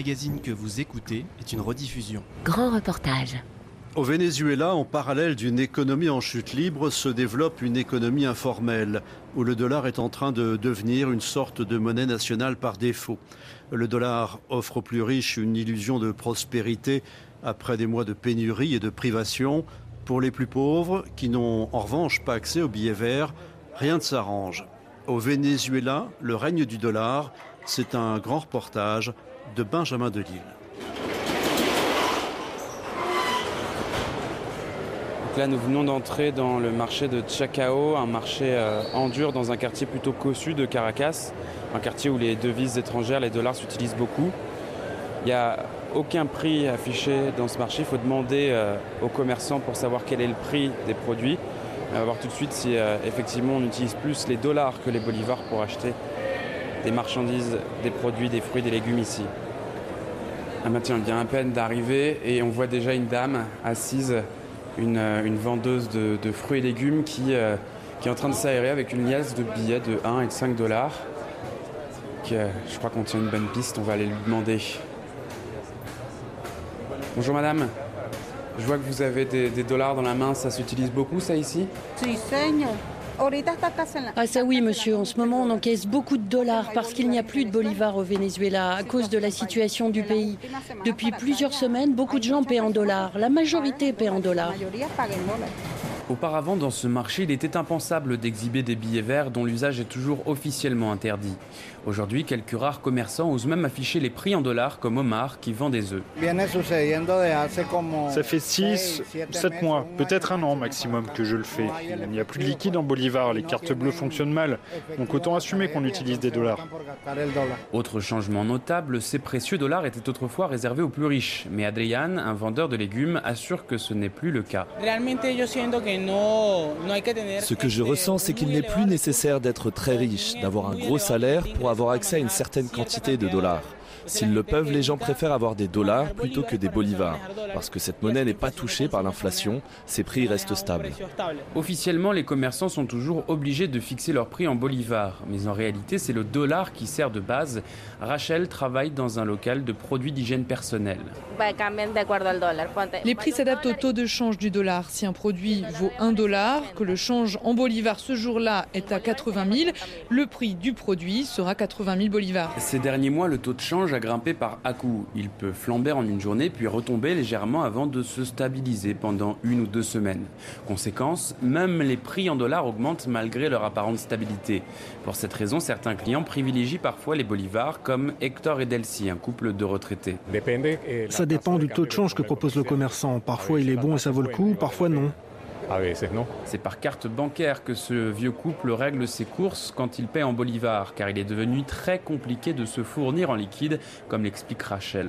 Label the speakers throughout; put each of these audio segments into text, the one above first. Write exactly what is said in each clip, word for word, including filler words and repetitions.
Speaker 1: magazine que vous écoutez est une rediffusion.
Speaker 2: Grand reportage.
Speaker 3: Au Venezuela, en parallèle d'une économie en chute libre, se développe une économie informelle, où le dollar est en train de devenir une sorte de monnaie nationale par défaut. Le dollar offre aux plus riches une illusion de prospérité après des mois de pénurie et de privation. Pour les plus pauvres, qui n'ont en revanche pas accès aux billets verts, rien ne s'arrange. Au Venezuela, le règne du dollar, c'est un grand reportage de Benjamin Delille.
Speaker 4: Donc là, nous venons d'entrer dans le marché de Chacao, un marché euh, en dur dans un quartier plutôt cossu de Caracas, un quartier où les devises étrangères, les dollars s'utilisent beaucoup. Il n'y a aucun prix affiché dans ce marché, il faut demander euh, aux commerçants pour savoir quel est le prix des produits. On va voir tout de suite si euh, effectivement on utilise plus les dollars que les bolivars pour acheter des marchandises, des produits, des fruits, des légumes ici. Ah bah tiens, on vient à peine d'arriver et on voit déjà une dame assise, une, une vendeuse de, de fruits et légumes qui, euh, qui est en train de s'aérer avec une liasse de billets de un et de cinq dollars. Qui, euh, je crois qu'on tient une bonne piste, on va aller lui demander. Bonjour madame, je vois que vous avez des, des dollars dans la main, ça s'utilise beaucoup ça ici ?
Speaker 5: Ah ça oui monsieur, en ce moment on encaisse beaucoup de dollars parce qu'il n'y a plus de bolivars au Venezuela à cause de la situation du pays. Depuis plusieurs semaines, beaucoup de gens paient en dollars, la majorité paie en dollars.
Speaker 4: Auparavant, dans ce marché, il était impensable d'exhiber des billets verts dont l'usage est toujours officiellement interdit. Aujourd'hui, quelques rares commerçants osent même afficher les prix en dollars, comme Omar, qui vend des œufs.
Speaker 6: Ça fait six, sept mois, peut-être un an maximum que je le fais. Il n'y a plus de liquide en bolivars, les cartes bleues fonctionnent mal, donc autant assumer qu'on utilise des dollars.
Speaker 4: Autre changement notable, ces précieux dollars étaient autrefois réservés aux plus riches. Mais Adrian, un vendeur de légumes, assure que ce n'est plus le cas.
Speaker 7: Ce que je ressens, c'est qu'il n'est plus nécessaire d'être très riche, d'avoir un gros salaire pour avoir accès à une certaine quantité de dollars. S'ils le peuvent, les gens préfèrent avoir des dollars plutôt que des bolivars. Parce que cette monnaie n'est pas touchée par l'inflation, ses prix restent stables.
Speaker 4: Officiellement, les commerçants sont toujours obligés de fixer leur prix en bolivars. Mais en réalité, c'est le dollar qui sert de base. Rachel travaille dans un local de produits d'hygiène personnelle.
Speaker 8: Les prix s'adaptent au taux de change du dollar. Si un produit vaut un dollar, que le change en bolivars ce jour-là est à quatre-vingt mille, le prix du produit sera quatre-vingt mille bolivars.
Speaker 4: Ces derniers mois, le taux de change a grimpé par à-coups. Il peut flamber en une journée puis retomber légèrement avant de se stabiliser pendant une ou deux semaines. Conséquence, même les prix en dollars augmentent malgré leur apparente stabilité. Pour cette raison, certains clients privilégient parfois les bolivars comme Hector et Delcy, un couple de retraités.
Speaker 9: Ça dépend du taux de change que propose le commerçant. Parfois il est bon et ça vaut le coup, parfois non.
Speaker 4: C'est par carte bancaire que ce vieux couple règle ses courses quand il paie en bolivars, car il est devenu très compliqué de se fournir en liquide, comme l'explique Rachel.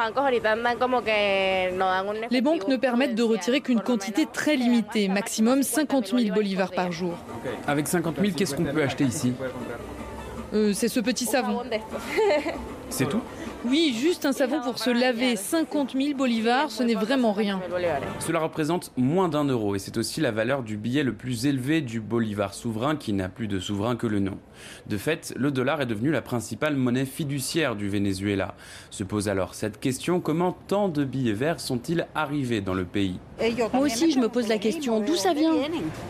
Speaker 8: Les banques ne permettent de retirer qu'une quantité très limitée, maximum cinquante mille bolivars par jour.
Speaker 4: Avec cinquante mille, qu'est-ce qu'on peut acheter ici ?
Speaker 8: euh, C'est ce petit savon.
Speaker 4: C'est tout ?
Speaker 8: Oui, juste un savon pour se laver. cinquante mille bolivars, ce n'est vraiment rien.
Speaker 4: Cela représente moins d'un euro et c'est aussi la valeur du billet le plus élevé du bolivar souverain qui n'a plus de souverain que le nom. De fait, le dollar est devenu la principale monnaie fiduciaire du Venezuela. Se pose alors cette question, comment tant de billets verts sont-ils arrivés dans le pays ?
Speaker 5: Moi aussi, je me pose la question, d'où ça vient ?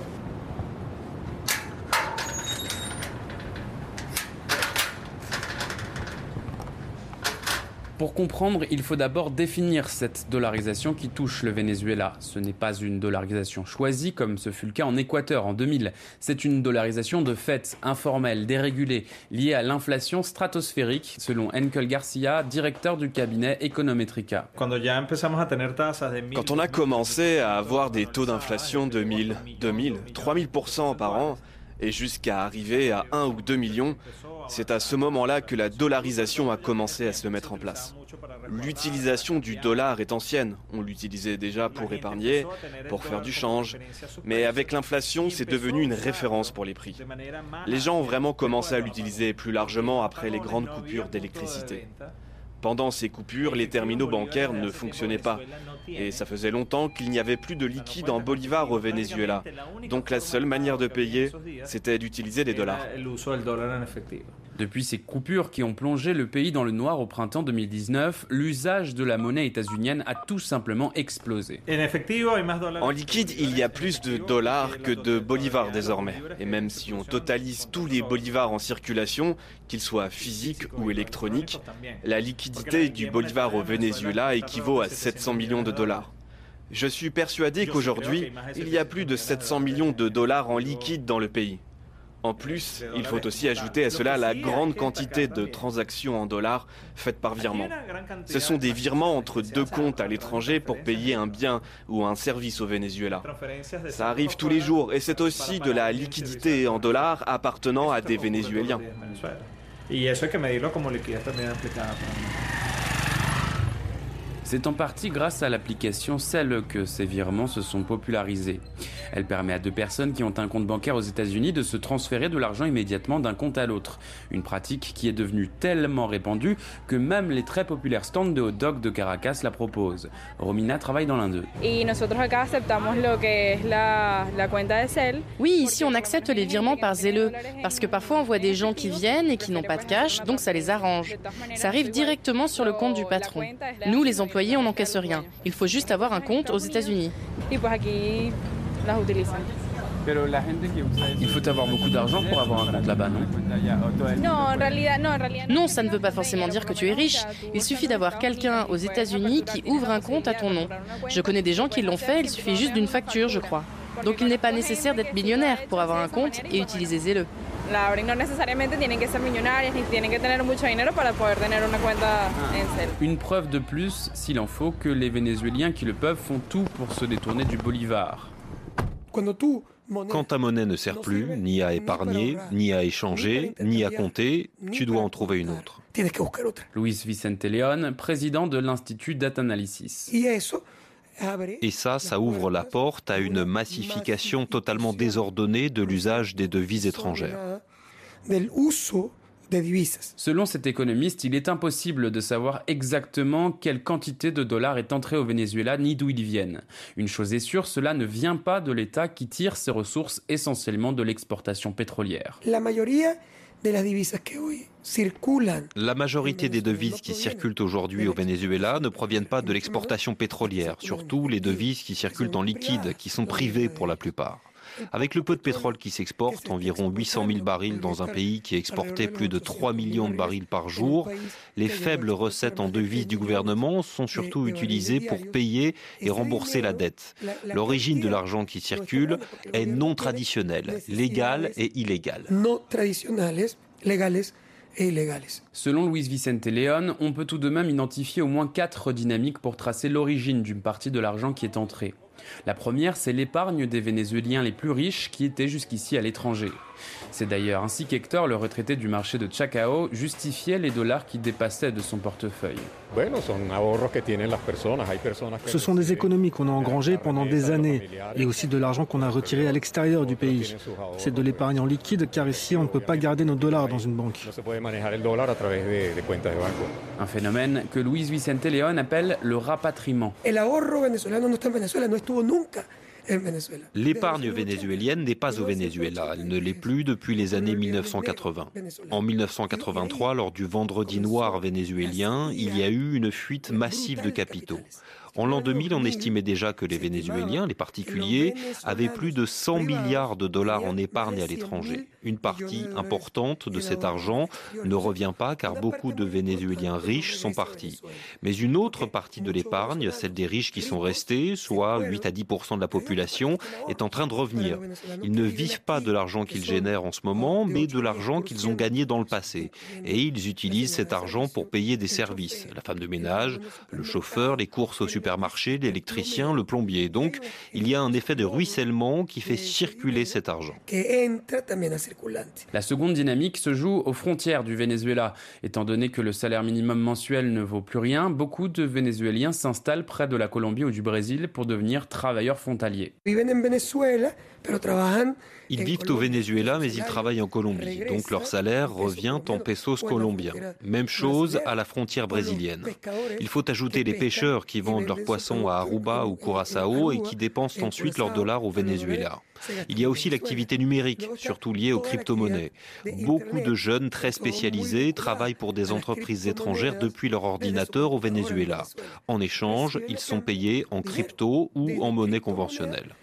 Speaker 4: Pour comprendre, il faut d'abord définir cette dollarisation qui touche le Venezuela. Ce n'est pas une dollarisation choisie comme ce fut le cas en Équateur en deux mille. C'est une dollarisation de fait, informelle, dérégulée, liée à l'inflation stratosphérique, selon Enkel Garcia, directeur du cabinet Econometrica.
Speaker 10: Quand on a commencé à avoir des taux d'inflation de mille, deux mille, trois mille pour cent par an, et jusqu'à arriver à un ou deux millions, c'est à ce moment-là que la dollarisation a commencé à se mettre en place. L'utilisation du dollar est ancienne. On l'utilisait déjà pour épargner, pour faire du change. Mais avec l'inflation, c'est devenu une référence pour les prix. Les gens ont vraiment commencé à l'utiliser plus largement après les grandes coupures d'électricité. Pendant ces coupures, les terminaux bancaires ne fonctionnaient pas. Et ça faisait longtemps qu'il n'y avait plus de liquide en bolivars au Venezuela. Donc la seule manière de payer, c'était d'utiliser des dollars.
Speaker 4: Depuis ces coupures qui ont plongé le pays dans le noir au printemps deux mille dix-neuf, l'usage de la monnaie états-unienne a tout simplement explosé.
Speaker 10: En liquide, il y a plus de dollars que de bolivars désormais. Et même si on totalise tous les bolivars en circulation, qu'ils soient physiques ou électroniques, la liquidité du bolivar au Venezuela équivaut à sept cents millions de dollars. Je suis persuadé qu'aujourd'hui, il y a plus de sept cents millions de dollars en liquide dans le pays. En plus, il faut aussi ajouter à cela la grande quantité de transactions en dollars faites par virement. Ce sont des virements entre deux comptes à l'étranger pour payer un bien ou un service au Venezuela. Ça arrive tous les jours et c'est aussi de la liquidité en dollars appartenant à des Vénézuéliens.
Speaker 4: C'est en partie grâce à l'application Zelle que ces virements se sont popularisés. Elle permet à deux personnes qui ont un compte bancaire aux États-Unis de se transférer de l'argent immédiatement d'un compte à l'autre. Une pratique qui est devenue tellement répandue que même les très populaires stands de hot dog de Caracas la proposent. Romina travaille dans l'un d'eux.
Speaker 2: Oui, ici on accepte les virements par Zelle parce que parfois on voit des gens qui viennent et qui n'ont pas de cash, donc ça les arrange. Ça arrive directement sur le compte du patron. Nous, les employés, on n'encaisse rien. Il faut juste avoir un compte aux États-Unis.
Speaker 4: Il faut avoir beaucoup d'argent pour avoir un compte là-bas, non ?
Speaker 2: Non, ça ne veut pas forcément dire que tu es riche. Il suffit d'avoir quelqu'un aux États-Unis qui ouvre un compte à ton nom. Je connais des gens qui l'ont fait, il suffit juste d'une facture, je crois. Donc il n'est pas nécessaire d'être millionnaire pour avoir un compte et utiliser Zelle.
Speaker 4: Une preuve de plus, s'il en faut, que les Vénézuéliens qui le peuvent font tout pour se détourner du bolivar.
Speaker 11: Quand ta monnaie ne sert plus, ni à épargner, ni à échanger, ni à compter, tu dois en trouver une autre.
Speaker 4: Luis Vicente León, président de l'Institut Data Analysis.
Speaker 11: Et ça, ça ouvre la porte à une massification totalement désordonnée de l'usage des devises étrangères.
Speaker 4: Selon cet économiste, il est impossible de savoir exactement quelle quantité de dollars est entrée au Venezuela ni d'où ils viennent. Une chose est sûre, cela ne vient pas de l'État qui tire ses ressources essentiellement de l'exportation pétrolière.
Speaker 11: La majorité des devises qui circulent aujourd'hui au Venezuela ne proviennent pas de l'exportation pétrolière, surtout les devises qui circulent en liquide, qui sont privées pour la plupart. Avec le peu de pétrole qui s'exporte, environ huit cent mille barils dans un pays qui exportait plus de trois millions de barils par jour, les faibles recettes en devises du gouvernement sont surtout utilisées pour payer et rembourser la dette. L'origine de l'argent qui circule est non traditionnelle, légale et illégale.
Speaker 4: Selon Luis Vicente León, on peut tout de même identifier au moins quatre dynamiques pour tracer l'origine d'une partie de l'argent qui est entré. La première, c'est l'épargne des Vénézuéliens les plus riches qui étaient jusqu'ici à l'étranger. C'est d'ailleurs ainsi qu'Hector, le retraité du marché de Chacao, justifiait les dollars qui dépassaient de son portefeuille.
Speaker 9: Ce sont des économies qu'on a engrangées pendant des années et aussi de l'argent qu'on a retiré à l'extérieur du pays. C'est de l'épargne en liquide car ici on ne peut pas garder nos dollars dans une banque.
Speaker 4: Un phénomène que Luis Vicente León appelle le rapatriement.
Speaker 11: L'épargne vénézuélienne n'est pas au Venezuela. Elle ne l'est plus depuis les années mille neuf cent quatre-vingts. En mille neuf cent quatre-vingt-trois, lors du Vendredi noir vénézuélien, il y a eu une fuite massive de capitaux. En l'an deux mille, on estimait déjà que les Vénézuéliens, les particuliers, avaient plus de cent milliards de dollars en épargne à l'étranger. Une partie importante de cet argent ne revient pas car beaucoup de Vénézuéliens riches sont partis. Mais une autre partie de l'épargne, celle des riches qui sont restés, soit huit à dix pour cent de la population, est en train de revenir. Ils ne vivent pas de l'argent qu'ils génèrent en ce moment, mais de l'argent qu'ils ont gagné dans le passé. Et ils utilisent cet argent pour payer des services. La femme de ménage, le chauffeur, les courses au supermarché, l'électricien, le plombier. Donc, il y a un effet de ruissellement qui fait circuler cet argent.
Speaker 4: La seconde dynamique se joue aux frontières du Venezuela. Étant donné que le salaire minimum mensuel ne vaut plus rien, beaucoup de Vénézuéliens s'installent près de la Colombie ou du Brésil pour devenir travailleurs frontaliers.
Speaker 11: Ils vivent au Venezuela, mais ils travaillent en Colombie, donc leur salaire revient en pesos colombiens. Même chose à la frontière brésilienne. Il faut ajouter les pêcheurs qui vendent leurs poissons à Aruba ou Curaçao et qui dépensent ensuite leurs dollars au Venezuela. Il y a aussi l'activité numérique, surtout liée aux crypto-monnaies. Beaucoup de jeunes très spécialisés travaillent pour des entreprises étrangères depuis leur ordinateur au Venezuela. En échange, ils sont payés en crypto ou en monnaie conventionnelle.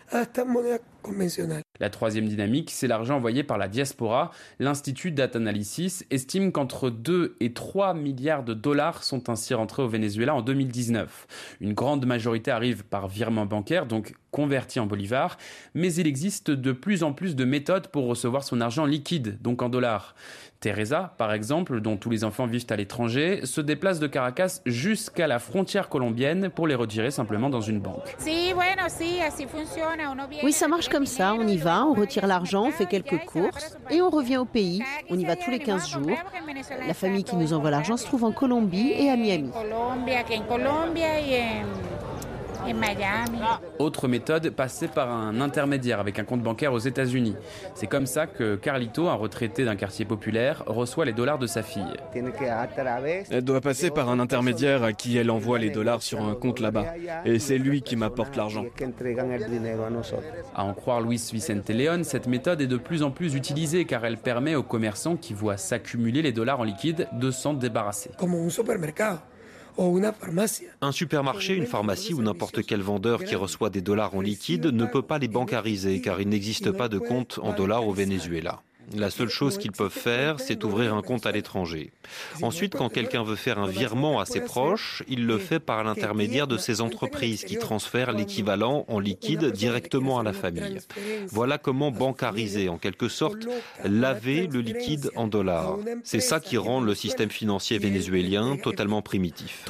Speaker 4: La troisième dynamique, c'est l'argent envoyé par la diaspora. L'Institut Data Analysis estime qu'entre deux et trois milliards de dollars sont ainsi rentrés au Venezuela en deux mille dix-neuf. Une grande majorité arrive par virement bancaire, donc converti en bolivars, mais il existe de plus en plus de méthodes pour recevoir son argent liquide, donc en dollars. Teresa, par exemple, dont tous les enfants vivent à l'étranger, se déplace de Caracas jusqu'à la frontière colombienne pour les retirer simplement dans une banque.
Speaker 12: Oui, ça marche comme ça, on y va, on retire l'argent, on fait quelques courses et on revient au pays. On y va tous les quinze jours. La famille qui nous envoie l'argent se trouve en Colombie et à Miami.
Speaker 4: Autre méthode, passer par un intermédiaire avec un compte bancaire aux États-Unis. C'est comme ça que Carlito, un retraité d'un quartier populaire, reçoit les dollars de sa fille.
Speaker 10: Elle doit passer par un intermédiaire à qui elle envoie les dollars sur un compte là-bas. Et c'est lui qui m'apporte l'argent.
Speaker 4: À en croire Luis Vicente León, cette méthode est de plus en plus utilisée car elle permet aux commerçants qui voient s'accumuler les dollars en liquide de s'en débarrasser.
Speaker 11: Un supermarché, une pharmacie ou n'importe quel vendeur qui reçoit des dollars en liquide ne peut pas les bancariser car il n'existe pas de compte en dollars au Venezuela. La seule chose qu'ils peuvent faire, c'est ouvrir un compte à l'étranger. Ensuite, quand quelqu'un veut faire un virement à ses proches, il le fait par l'intermédiaire de ces entreprises qui transfèrent l'équivalent en liquide directement à la famille. Voilà comment bancariser, en quelque sorte, laver le liquide en dollars. C'est ça qui rend le système financier vénézuélien totalement primitif.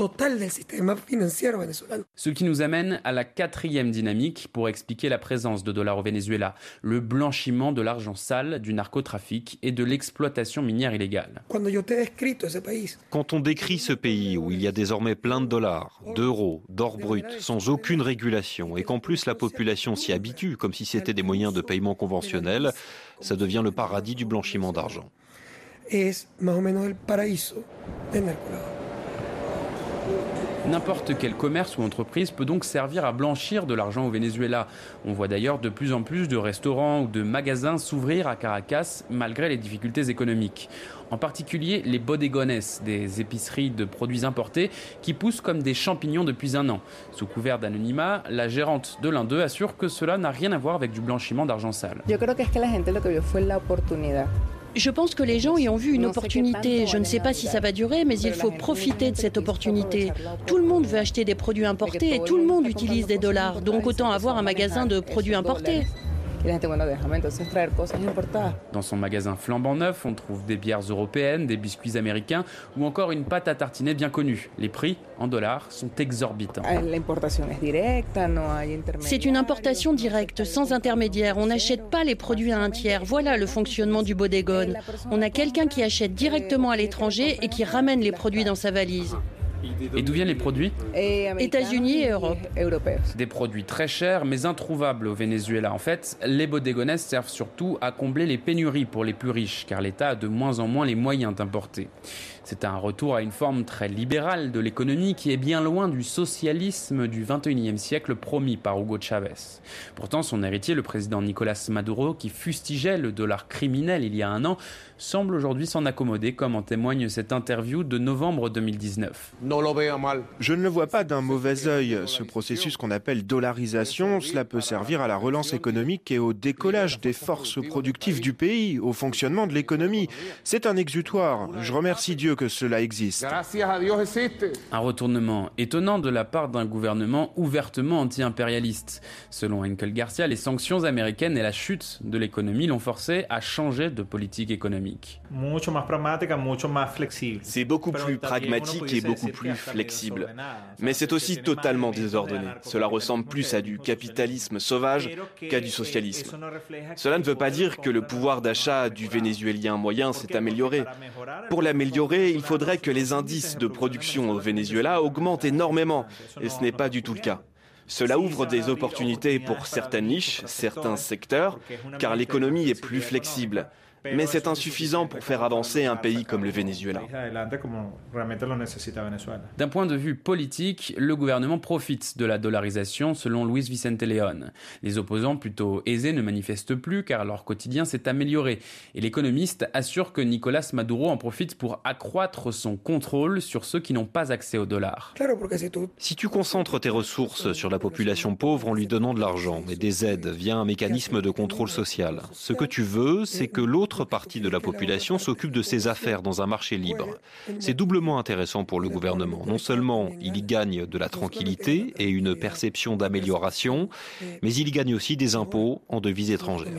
Speaker 4: Ce qui nous amène à la quatrième dynamique pour expliquer la présence de dollars au Venezuela, le blanchiment de l'argent sale du narcotrafic et de l'exploitation minière illégale.
Speaker 11: Quand on décrit ce pays où il y a désormais plein de dollars, d'euros, d'or brut, sans aucune régulation, et qu'en plus la population s'y habitue comme si c'était des moyens de paiement conventionnels, ça devient le paradis du blanchiment d'argent.
Speaker 4: N'importe quel commerce ou entreprise peut donc servir à blanchir de l'argent au Venezuela. On voit d'ailleurs de plus en plus de restaurants ou de magasins s'ouvrir à Caracas malgré les difficultés économiques. En particulier les bodegones, des épiceries de produits importés qui poussent comme des champignons depuis un an. Sous couvert d'anonymat, la gérante de l'un d'eux assure que cela n'a rien à voir avec du blanchiment d'argent sale.
Speaker 5: Je pense que les gens y ont vu une opportunité. Je ne sais pas si ça va durer, mais il faut profiter de cette opportunité. Tout le monde veut acheter des produits importés et tout le monde utilise des dollars. Donc autant avoir un magasin de produits importés.
Speaker 4: Dans son magasin flambant neuf, on trouve des bières européennes, des biscuits américains ou encore une pâte à tartiner bien connue. Les prix, en dollars, sont exorbitants.
Speaker 5: C'est une importation directe, sans intermédiaire. On n'achète pas les produits à un tiers. Voilà le fonctionnement du bodegone. On a quelqu'un qui achète directement à l'étranger et qui ramène les produits dans sa valise.
Speaker 4: Et d'où viennent les produits ?
Speaker 5: États-Unis et Europe.
Speaker 4: Des produits très chers mais introuvables au Venezuela. En fait, les bodegones servent surtout à combler les pénuries pour les plus riches, car l'État a de moins en moins les moyens d'importer. C'est un retour à une forme très libérale de l'économie qui est bien loin du socialisme du vingt et unième siècle promis par Hugo Chavez. Pourtant, son héritier, le président Nicolás Maduro, qui fustigeait le dollar criminel il y a un an, semble aujourd'hui s'en accommoder, comme en témoigne cette interview de novembre deux mille dix-neuf.
Speaker 13: Je ne le vois pas d'un mauvais œil. Ce processus qu'on appelle dollarisation, cela peut servir à la relance économique et au décollage des forces productives du pays, au fonctionnement de l'économie. C'est un exutoire. Je remercie Dieu que cela existe.
Speaker 4: Un retournement étonnant de la part d'un gouvernement ouvertement anti-impérialiste. Selon Henkel Garcia, les sanctions américaines et la chute de l'économie l'ont forcé à changer de politique économique.
Speaker 10: C'est beaucoup plus pragmatique et beaucoup plus flexible. Mais c'est aussi totalement désordonné. Cela ressemble plus à du capitalisme sauvage qu'à du socialisme. Cela ne veut pas dire que le pouvoir d'achat du Vénézuélien moyen s'est amélioré. Pour l'améliorer, il faudrait que les indices de production au Venezuela augmentent énormément, et ce n'est pas du tout le cas. Cela ouvre des opportunités pour certaines niches, certains secteurs, car l'économie est plus flexible. Mais c'est insuffisant pour faire avancer un pays comme le Venezuela.
Speaker 4: D'un point de vue politique, le gouvernement profite de la dollarisation selon Luis Vicente León. Les opposants plutôt aisés ne manifestent plus car leur quotidien s'est amélioré. Et l'économiste assure que Nicolás Maduro en profite pour accroître son contrôle sur ceux qui n'ont pas accès au dollar.
Speaker 11: Si tu concentres tes ressources sur la population pauvre en lui donnant de l'argent et des aides via un mécanisme de contrôle social, ce que tu veux, c'est que l'autre L'autre partie de la population s'occupe de ses affaires dans un marché libre. C'est doublement intéressant pour le gouvernement. Non seulement il y gagne de la tranquillité et une perception d'amélioration, mais il y gagne aussi des impôts en devises étrangères.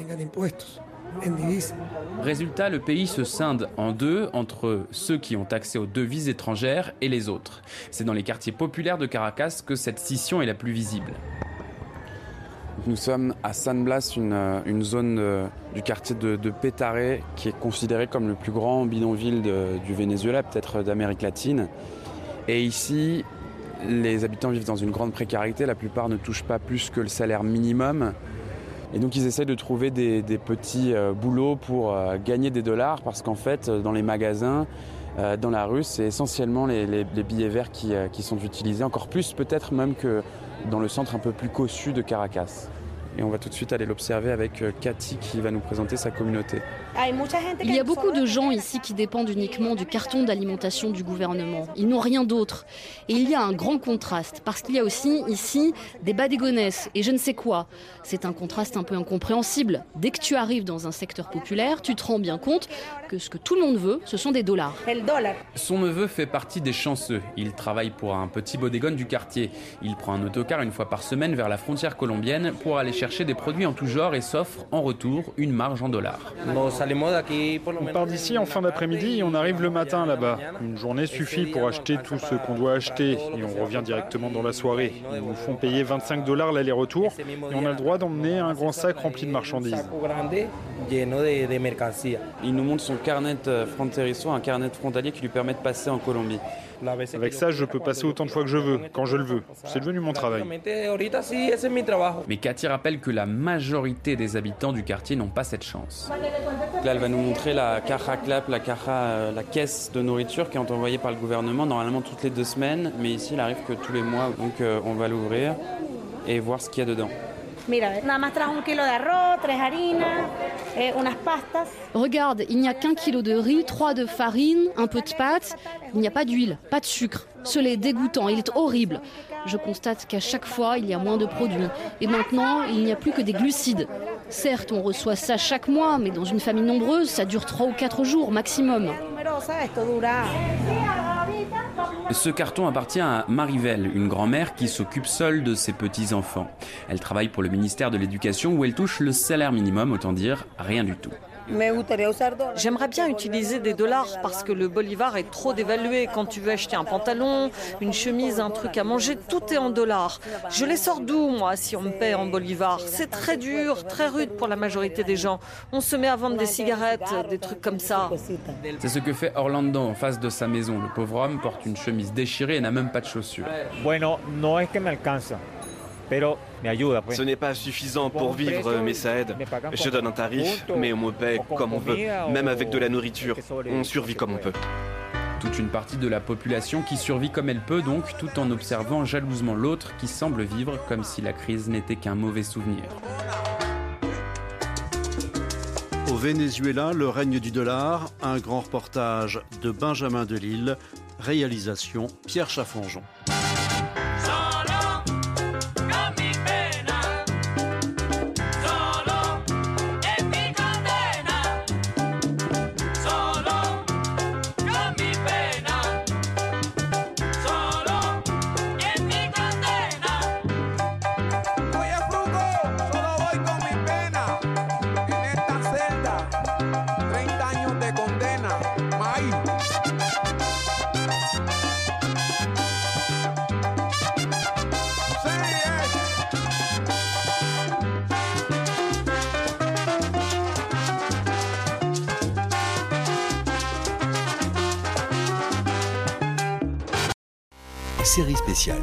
Speaker 4: Résultat, le pays se scinde en deux entre ceux qui ont accès aux devises étrangères et les autres. C'est dans les quartiers populaires de Caracas que cette scission est la plus visible. Nous sommes à San Blas, une, une zone de, du quartier de, de Petare qui est considéré comme le plus grand bidonville de, du Venezuela, peut-être d'Amérique latine. Et ici, les habitants vivent dans une grande précarité. La plupart ne touchent pas plus que le salaire minimum. Et donc ils essayent de trouver des, des petits euh, boulots pour euh, gagner des dollars parce qu'en fait, dans les magasins, euh, dans la rue, c'est essentiellement les, les, les billets verts qui, euh, qui sont utilisés, encore plus peut-être même que dans le centre un peu plus cossu de Caracas. Et on va tout de suite aller l'observer avec Cathy qui va nous présenter sa communauté.
Speaker 14: Il y a beaucoup de gens ici qui dépendent uniquement du carton d'alimentation du gouvernement. Ils n'ont rien d'autre. Et il y a un grand contraste, parce qu'il y a aussi ici des badegones et je ne sais quoi. C'est un contraste un peu incompréhensible. Dès que tu arrives dans un secteur populaire, tu te rends bien compte que ce que tout le monde veut, ce sont des dollars.
Speaker 4: Son neveu fait partie des chanceux. Il travaille pour un petit bodegón du quartier. Il prend un autocar une fois par semaine vers la frontière colombienne pour aller chercher des produits en tout genre et s'offre en retour une marge en dollars.
Speaker 6: On part d'ici en fin d'après-midi et on arrive le matin là-bas. Une journée suffit pour acheter tout ce qu'on doit acheter et on revient directement dans la soirée. Ils nous font payer vingt-cinq dollars l'aller-retour et on a le droit d'emmener un grand sac rempli de marchandises.
Speaker 4: Il nous montre son carnet fronterizo, un carnet frontalier qui lui permet de passer en Colombie.
Speaker 6: Avec ça, je peux passer autant de fois que je veux, quand je le veux. C'est devenu mon travail.
Speaker 4: Mais Cathy rappelle que la majorité des habitants du quartier n'ont pas cette chance. Là, elle va nous montrer la caja clap, la caja, la caisse de nourriture qui est envoyée par le gouvernement normalement toutes les deux semaines. Mais ici, il arrive que tous les mois. Donc, euh, on va l'ouvrir et voir ce qu'il y a dedans.
Speaker 14: Regarde, il n'y a qu'un kilo de riz, trois de farine, un peu de pâte. Il n'y a pas d'huile, pas de sucre. Ce lait est dégoûtant, il est horrible. Je constate qu'à chaque fois, il y a moins de produits. Et maintenant, il n'y a plus que des glucides. Certes, on reçoit ça chaque mois, mais dans une famille nombreuse, ça dure trois ou quatre jours maximum.
Speaker 4: Ce carton appartient à Marivelle, une grand-mère qui s'occupe seule de ses petits-enfants. Elle travaille pour le ministère de l'Éducation où elle touche le salaire minimum, autant dire rien du tout.
Speaker 15: J'aimerais bien utiliser des dollars parce que le bolivar est trop dévalué. Quand tu veux acheter un pantalon, une chemise, un truc à manger, tout est en dollars. Je les sors d'où, moi, si on me paie en bolivar? C'est très dur, très rude pour la majorité des gens. On se met à vendre des cigarettes, des trucs comme ça.
Speaker 4: C'est ce que fait Orlando en face de sa maison. Le pauvre homme porte une chemise déchirée et n'a même pas de chaussures.
Speaker 10: Ce n'est pas suffisant pour vivre, mais ça aide. Je donne un tarif, mais on me paie comme on veut, même avec de la nourriture. On survit comme on peut.
Speaker 4: Toute une partie de la population qui survit comme elle peut donc, tout en observant jalousement l'autre qui semble vivre comme si la crise n'était qu'un mauvais souvenir.
Speaker 3: Au Venezuela, le règne du dollar, un grand reportage de Benjamin Delille, réalisation Pierre Chaffanjon.
Speaker 16: Série spéciale.